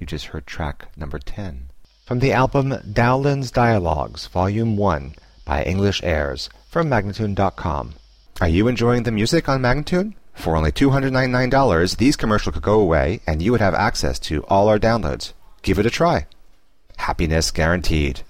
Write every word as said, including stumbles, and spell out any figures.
You just heard track number ten. From the album Dowland's Dialogues, Volume one, by English Airs, from Magnatune dot com. Are you enjoying the music on Magnatune? For only two hundred ninety-nine dollars, these commercials could go away, and you would have access to all our downloads. Give it a try. Happiness guaranteed.